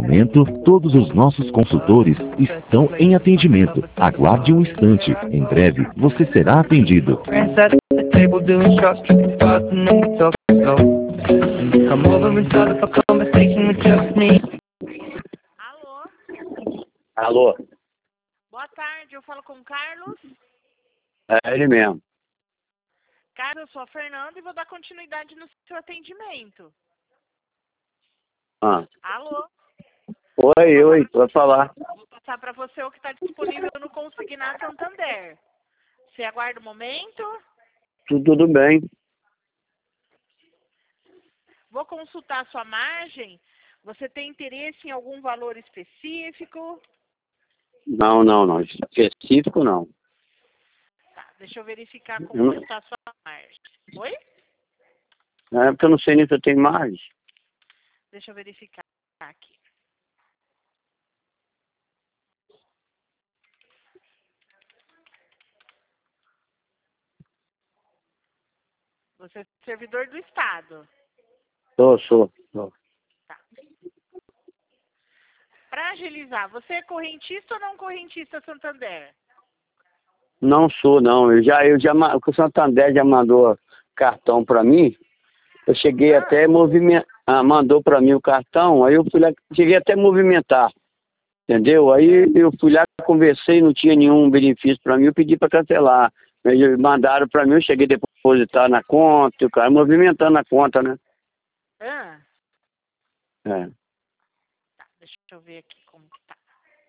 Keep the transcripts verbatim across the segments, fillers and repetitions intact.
momento, todos os nossos consultores estão em atendimento. Aguarde um instante. Em breve, você será atendido. Alô? Alô? Boa tarde, eu falo com o Carlos. É ele mesmo. Carlos, eu sou a Fernanda e vou dar continuidade no seu atendimento. Ah. Alô? Oi, oi, pode falar. Vou passar para você o que está disponível no Consignado Santander. Você aguarda um momento. Tudo, tudo bem. Vou consultar a sua margem. Você tem interesse em algum valor específico? Não, não, não. Específico, não. Tá, deixa eu verificar como Eu... está a sua margem. Oi? É porque eu não sei nem se eu tenho mais. Deixa eu verificar aqui. Você é servidor do Estado. Sou, sou. sou. Tá. Para agilizar, você é correntista ou não correntista Santander? Não sou, não. Eu já, eu já, o Santander já mandou cartão para mim. Eu cheguei Ah. até movimentar, ah, mandou para mim o cartão, aí eu fui lá, cheguei até a movimentar, entendeu? Aí eu fui lá, conversei, não tinha nenhum benefício para mim, eu pedi para cancelar. Eles mandaram para mim, eu cheguei a depositar na conta, o cara movimentando a conta, né? Ah. É. Tá, deixa eu ver aqui como que tá.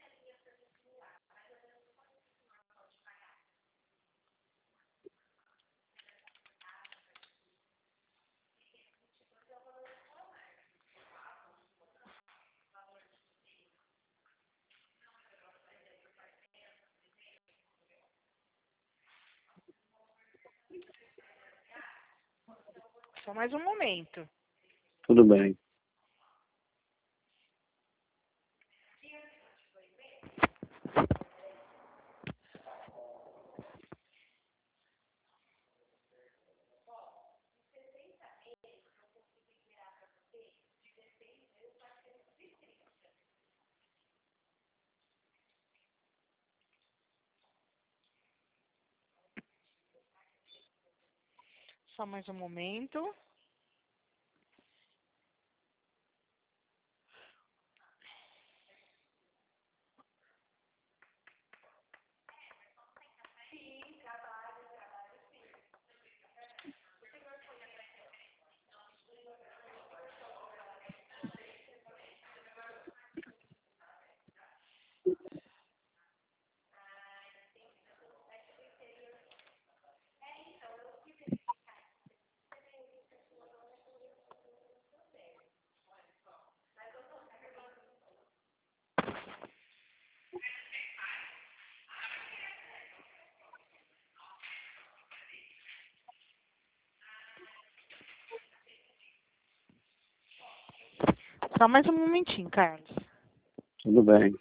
Só mais um momento. Tudo bem. Só mais um momento. Só mais um momentinho, Carlos. Tudo bem.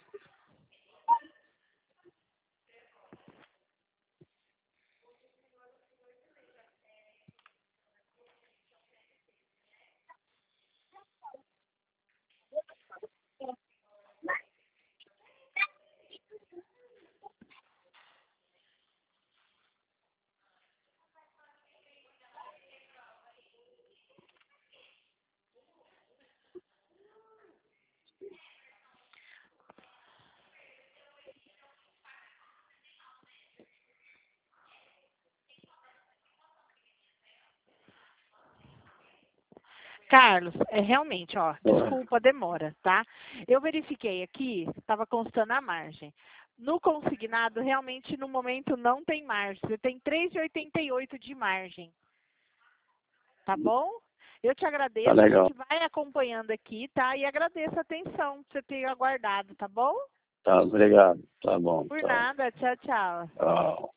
Carlos, é realmente, ó, desculpa a demora, tá? Eu verifiquei aqui, estava constando a margem. No consignado, realmente, no momento, não tem margem. Você tem três vírgula oitenta e oito de margem. Tá bom? Eu te agradeço, Tá a legal. gente vai acompanhando aqui, tá? E agradeço a atenção por você ter aguardado, tá bom? Tá, obrigado. Tá bom. Por Tá. nada, tchau, tchau. Tchau.